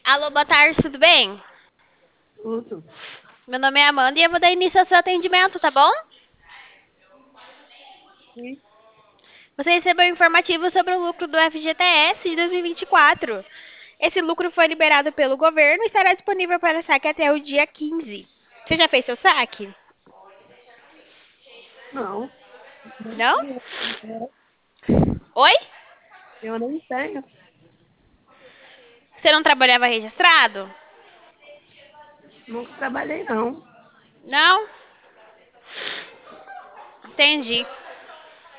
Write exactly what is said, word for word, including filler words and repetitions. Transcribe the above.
Alô, boa tarde, tudo bem? Tudo. Meu nome é Amanda e eu vou dar início ao seu atendimento, tá bom? Sim. Você recebeu um informativo sobre o lucro do F G T S de dois mil e vinte e quatro. Esse lucro foi liberado pelo governo e estará disponível para saque até o dia quinze. Você já fez seu saque? Não, nem Não? tenho. Oi? Eu nem tenho. Você não trabalhava registrado? Nunca trabalhei, não. Não? Entendi.